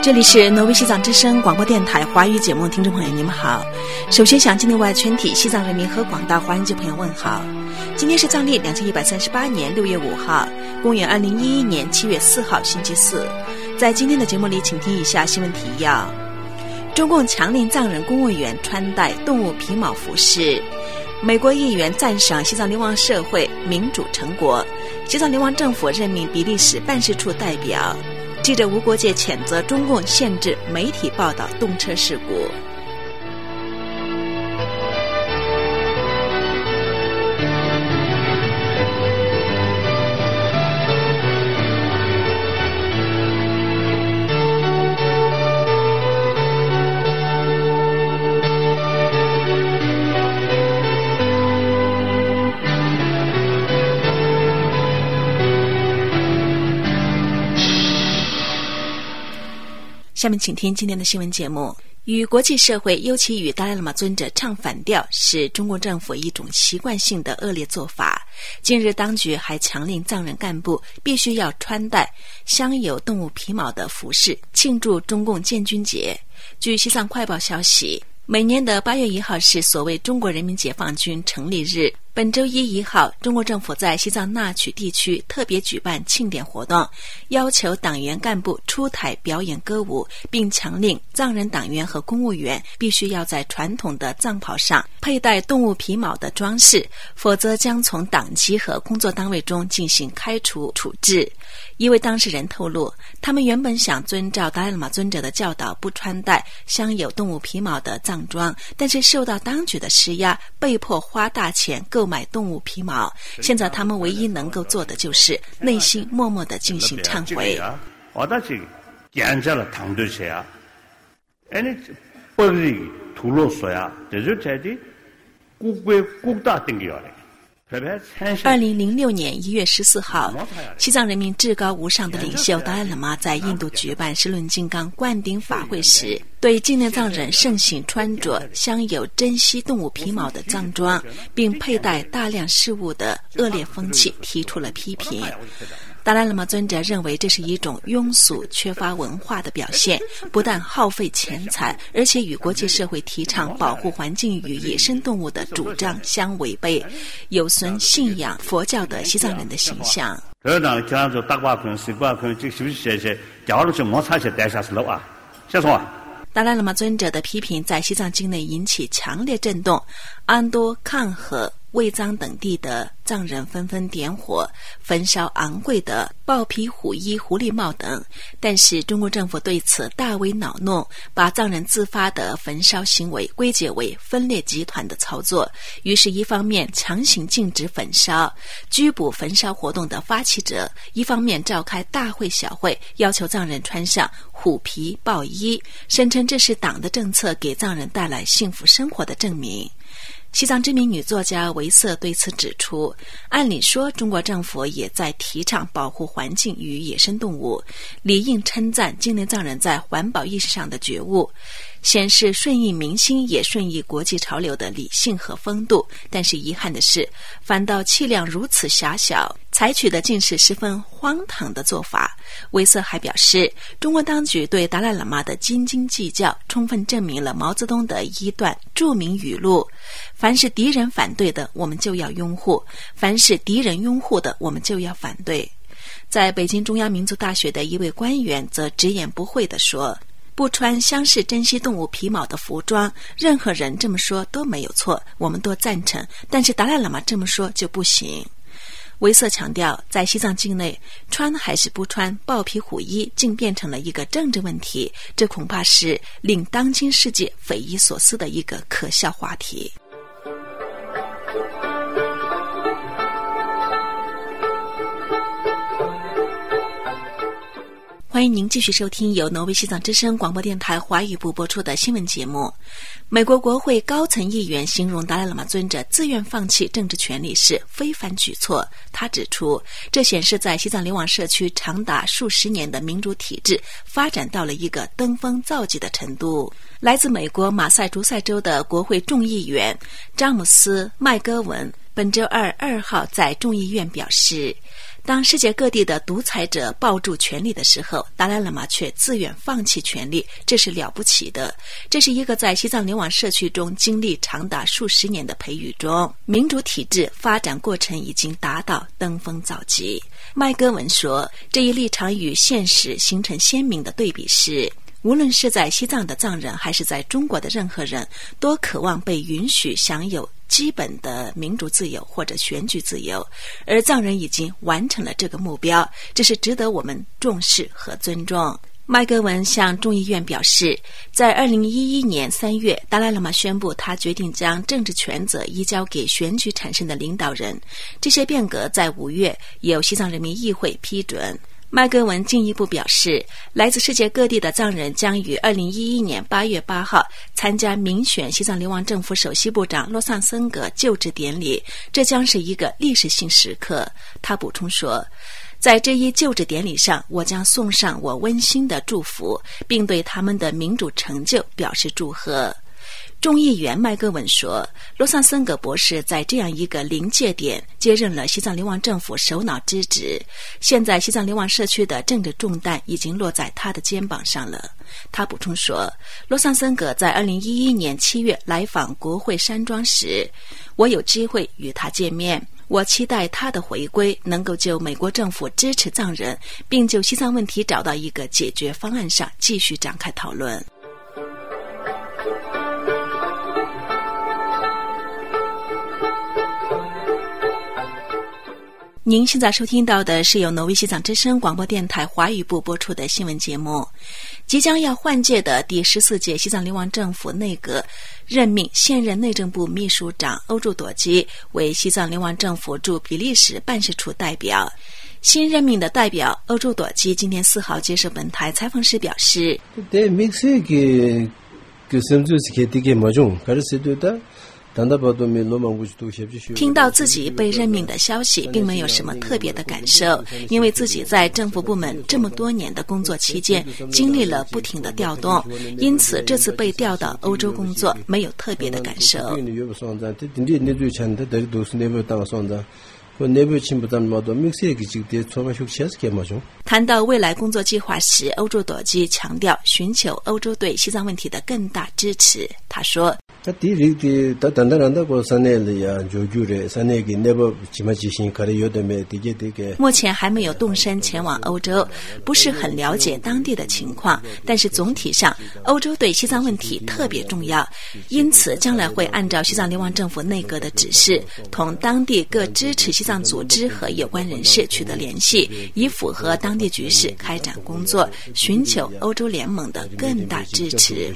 这里是挪威西藏之声广播电台华语节目，听众朋友你们好。首先向境内外全体西藏人民和广大华人界朋友问好。今天是藏历2138年6月5号，公元2011年7月4号星期四。在今天的节目里，请听以下新闻提要：中共强令藏人公务员穿戴动物皮毛服饰；美国议员赞赏西藏流亡社会民主成果；西藏流亡政府任命比利时办事处代表；记者吴国界谴责中共限制媒体报道动车事故。下面请听今天的新闻节目。与国际社会，尤其与达赖喇嘛尊者唱反调，是中国政府一种习惯性的恶劣做法。近日当局还强令藏人干部必须要穿戴镶有动物皮毛的服饰，庆祝中共建军节。据西藏快报消息，每年的8月1号是所谓中国人民解放军成立日。本周1号，中国政府在西藏纳曲地区特别举办庆典活动，要求党员干部出台表演歌舞，并强令藏人党员和公务员必须要在传统的藏袍上佩戴动物皮毛的装饰，否则将从党籍和工作单位中进行开除处置。一位当事人透露，他们原本想遵照达赖喇嘛尊者的教导，不穿戴镶有动物皮毛的藏装，但是受到当局的施压，被迫花大钱购买动物皮毛。现在他们唯一能够做的就是内心默默地進行忏悔。2006年1月14号，西藏人民至高无上的领袖达赖喇嘛在印度举办释论金刚灌顶法会时，对境内藏人盛行穿着镶有珍稀动物皮毛的藏装，并佩戴大量饰物的恶劣风气提出了批评。达赖喇嘛尊者认为这是一种庸俗缺乏文化的表现，不但耗费钱财，而且与国际社会提倡保护环境与野生动物的主张相违背，有损信仰佛教的西藏人的形象。达赖喇嘛尊者的批评在西藏境内引起强烈震动，安多、康和、卫藏等地的藏人纷纷点火焚烧昂贵的豹皮虎衣、狐狸帽等，但是中国政府对此大为恼怒，把藏人自发的焚烧行为归结为分裂集团的操作，于是一方面强行禁止焚烧，拘捕焚烧活动的发起者，一方面召开大会小会，要求藏人穿上虎皮豹衣，声称这是党的政策给藏人带来幸福生活的证明。西藏知名女作家维瑟对此指出，按理说中国政府也在提倡保护环境与野生动物，理应称赞境内藏人在环保意识上的觉悟，显示顺应民心也顺应国际潮流的理性和风度。但是遗憾的是，反倒气量如此狭小，采取的竟是十分荒唐的做法。维瑟还表示，中国当局对达赖喇嘛的斤斤计较，充分证明了毛泽东的一段著名语录：凡是敌人反对的，我们就要拥护；凡是敌人拥护的，我们就要反对。在北京中央民族大学的一位官员则直言不讳地说，不穿镶饰珍稀动物皮毛的服装，任何人这么说都没有错，我们都赞成，但是达赖喇嘛这么说就不行。维瑟强调，在西藏境内，穿还是不穿豹皮虎衣竟变成了一个政治问题，这恐怕是令当今世界匪夷所思的一个可笑话题。欢迎您继续收听由挪威西藏之声广播电台华语部播出的新闻节目。美国国会高层议员形容达赖喇嘛尊者自愿放弃政治权利是非凡举措。他指出，这显示在西藏流亡社区长达数十年的民主体制发展到了一个登峰造极的程度。来自美国马赛诸塞州的国会众议员詹姆斯·麦戈文本周2号在众议院表示， 当世界各地的独裁者抱住权力的时候，达赖喇嘛却自愿放弃权力，这是了不起的。这是一个在西藏流亡社区中经历长达数十年的培育中，民主体制发展过程已经达到登峰造极。麦戈文说，这一立场与现实形成鲜明的对比是，无论是在西藏的藏人还是在中国的任何人，都渴望被允许享有基本的民主自由或者选举自由，而藏人已经完成了这个目标，这是值得我们重视和尊重。麦戈文向众议院表示，在2011年3月，达赖喇嘛宣布他决定将政治权责移交给选举产生的领导人，这些变革在5月由西藏人民议会批准。麦戈文进一步表示，来自世界各地的藏人将于2011年8月8号参加民选西藏流亡政府首席部长洛桑森格就职典礼，这将是一个历史性时刻。他补充说，在这一就职典礼上，我将送上我温馨的祝福，并对他们的民主成就表示祝贺。众议员麦戈文说，罗桑森格博士在这样一个临界点接任了西藏流亡政府首脑之职，现在西藏流亡社区的政治重担已经落在他的肩膀上了。他补充说，罗桑森格在2011年7月来访国会山庄时，我有机会与他见面，我期待他的回归能够就美国政府支持藏人，并就西藏问题找到一个解决方案上继续展开讨论。您现在收听到的是由挪威西藏之声广播电台华语部播出的新闻节目。即将要换届的第14届西藏流亡政府内阁任命现任内政部秘书长欧柱朵基为西藏流亡政府驻比利时办事处代表。新任命的代表欧柱朵基今天4号接受本台采访时表示，听到自己被任命的消息并没有什么特别的感受，因为自己在政府部门这么多年的工作期间经历了不停的调动，因此这次被调到欧洲工作没有特别的感受。谈到未来工作计划时，欧柱朵基强调寻求欧洲对西藏问题的更大支持。他说，目前还没有动身前往欧洲，不是很了解当地的情况，但是总体上欧洲对西藏问题特别重要，因此将来会按照西藏流亡政府内阁的指示，同当地各支持西藏组织和有关人士取得联系，以符合当地局势开展工作，寻求欧洲联盟的更大支持。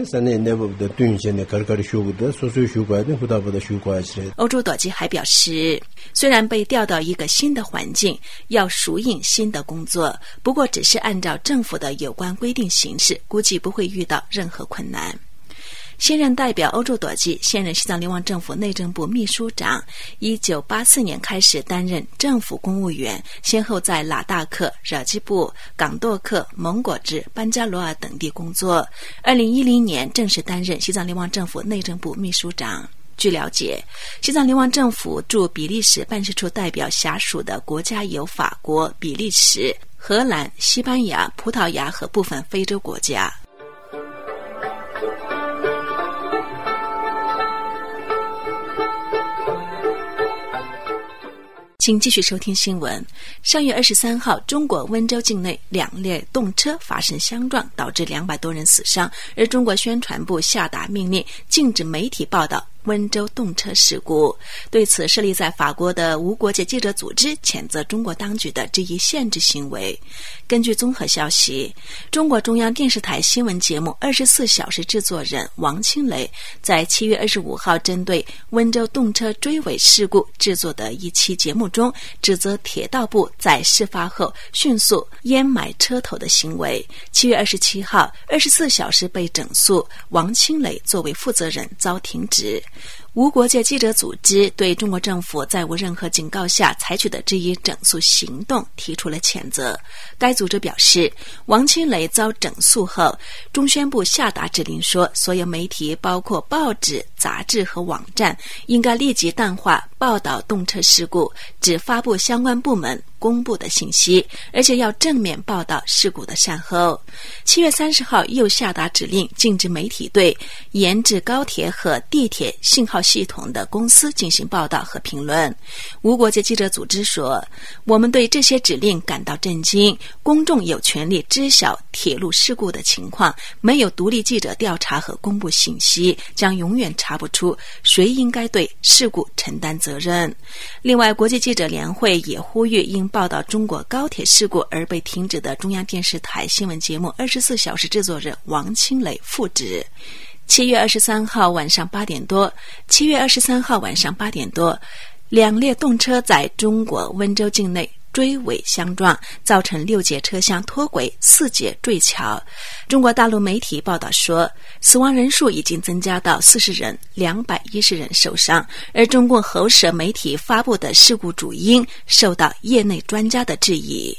欧柱朵基还表示，虽然被调到一个新的环境，要熟应新的工作，不过只是按照政府的有关规定行事，估计不会遇到任何困难。新任代表欧柱朵基现任西藏流亡政府内政部秘书长，1984年开始担任政府公务员，先后在拉达克、惹基布、港舵克、蒙果支、班加罗尔等地工作。2010年正式担任西藏流亡政府内政部秘书长。据了解，西藏流亡政府驻比利时办事处代表辖属的国家有法国、比利时、荷兰、西班牙、葡萄牙和部分非洲国家。请继续收听新闻。上月23号，中国温州境内2列动车发生相撞，导致200多人死伤，而中国宣传部下达命令，禁止媒体报道温州动车事故。对此，设立在法国的无国界记者组织谴责中国当局的这一限制行为。根据综合消息，中国中央电视台新闻节目24小时制作人王清雷在7月25号针对温州动车追尾事故制作的一期节目中，指责铁道部在事发后迅速掩埋车头的行为。7月27号，24小时被整肃，王清雷作为负责人遭停职。 无国界记者组织对中国政府在无任何警告下采取的这一整肃行动提出了谴责。该组织表示，王清雷遭整肃后，中宣部下达指令说，所有媒体包括报纸、杂志和网站应该立即淡化报道动车事故，只发布相关部门公布的信息，而且要正面报道事故的善后。7月30号又下达指令，禁止媒体对研制高铁和地铁信号系统的公司进行报道和评论。无国界记者组织说，我们对这些指令感到震惊，公众有权利知晓铁路事故的情况，没有独立记者调查和公布信息，将永远查不出谁应该对事故承担责任。另外，国际记者联会也呼吁因报道中国高铁事故而被停止的中央电视台新闻节目24小时制作人王清雷复职。7月23号晚上8点多，2列动车在中国温州境内追尾相撞，造成6节车厢脱轨，4节坠桥。中国大陆媒体报道说，死亡人数已经增加到40人，210人受伤。而中共喉舌媒体发布的事故主因受到业内专家的质疑。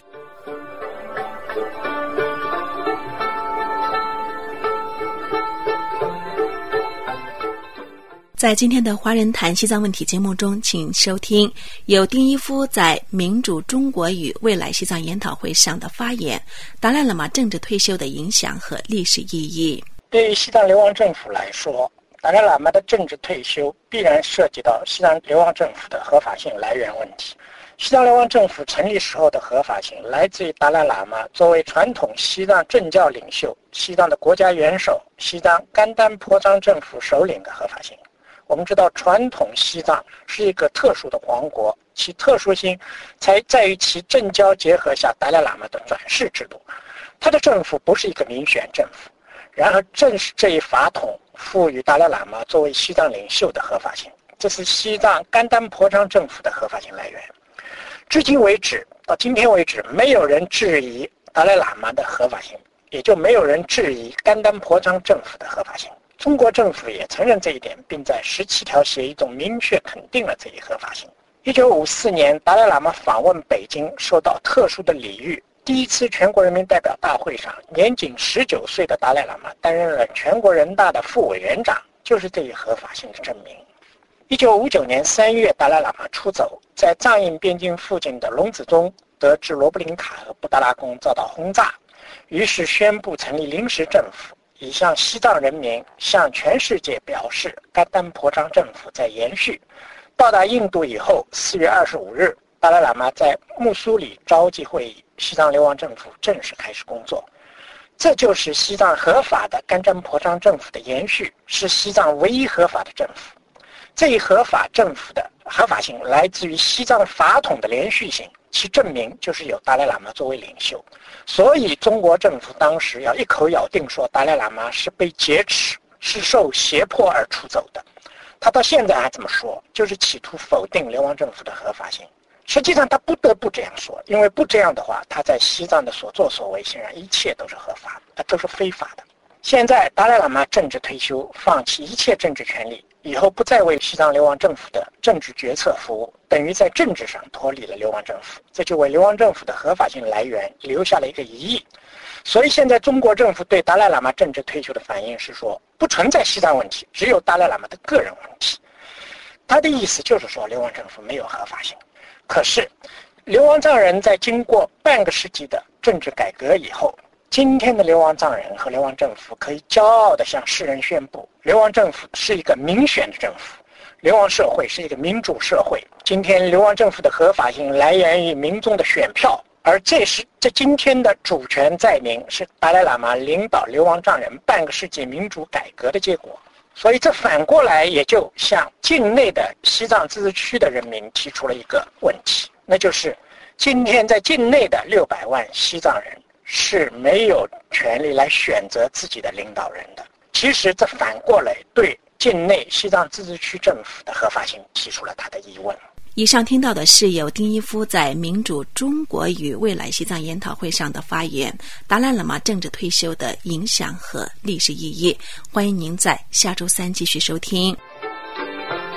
在今天的华人谈西藏问题节目中，请收听由丁一夫在民主中国与未来西藏研讨会上的发言，达赖喇嘛政治退休的影响和历史意义。 对于西藏流亡政府来说，达赖喇嘛的政治退休必然涉及到西藏流亡政府的合法性来源问题。西藏流亡政府成立时候的合法性来自于达赖喇嘛作为传统西藏政教领袖、西藏的国家元首、西藏甘丹颇章政府首领的合法性。我们知道，传统西藏是一个特殊的王国，其特殊性才在于其政教结合下达赖喇嘛的转世制度。他的政府不是一个民选政府，然而正是这一法统赋予达赖喇嘛作为西藏领袖的合法性，这是西藏甘丹颇章政府的合法性来源。至今为止，到今天为止，没有人质疑达赖喇嘛的合法性，也就没有人质疑甘丹颇章政府的合法性。中国政府也承认这一点，并在17条协议中明确肯定了这一合法性。1954年，达赖喇嘛访问北京，受到特殊的礼遇。第一次全国人民代表大会上，年仅19岁的达赖喇嘛担任了全国人大的副委员长，就是这一合法性的证明。1959年3月，达赖喇嘛出走，在藏印边境附近的龙子宗得知罗布林卡和布达拉宫遭到轰炸，于是宣布成立临时政府，以向西藏人民、向全世界表示甘丹颇章政府在延续。到达印度以后，4月25日，达赖喇嘛在木苏里召集会议，西藏流亡政府正式开始工作。这就是西藏合法的甘丹颇章政府的延续，是西藏唯一合法的政府。这一合法政府的合法性来自于西藏法统的连续性，其证明就是有达赖喇嘛作为领袖。所以中国政府当时要一口咬定说达赖喇嘛是被劫持，是受胁迫而出走的。他到现在还这么说，就是企图否定流亡政府的合法性。实际上他不得不这样说，因为不这样的话，他在西藏的所作所为显然一切都是合法的，都是非法的。现在达赖喇嘛政治退休，放弃一切政治权利，以后不再为西藏流亡政府的政治决策服务，等于在政治上脱离了流亡政府，这就为流亡政府的合法性来源留下了一个疑义。所以现在中国政府对达赖喇嘛政治退休的反应是说，不存在西藏问题，只有达赖喇嘛的个人问题。他的意思就是说流亡政府没有合法性。可是流亡藏人在经过半个世纪的政治改革以后，今天的流亡藏人和流亡政府可以骄傲地向世人宣布，流亡政府是一个民选的政府，流亡社会是一个民主社会。今天流亡政府的合法性来源于民众的选票，而这今天的主权在民，是达赖喇嘛领导流亡藏人半个世纪民主改革的结果。所以这反过来也就向境内的西藏自治区的人民提出了一个问题，那就是今天在境内的600万西藏人是没有权利来选择自己的领导人的。其实这反过来对境内西藏自治区政府的合法性提出了他的疑问。 以上听到的是由丁一夫在民主中国与未来西藏研讨会上的发言，达赖喇嘛政治退休的影响和历史意义。欢迎您在下周3继续收听。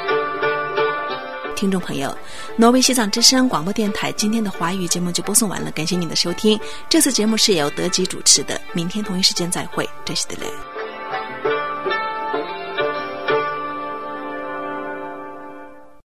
听众朋友，挪威西藏之声广播电台今天的华语节目就播送完了，感谢您的收听。这次节目是由德吉主持的，明天同一时间再会，这是德勒。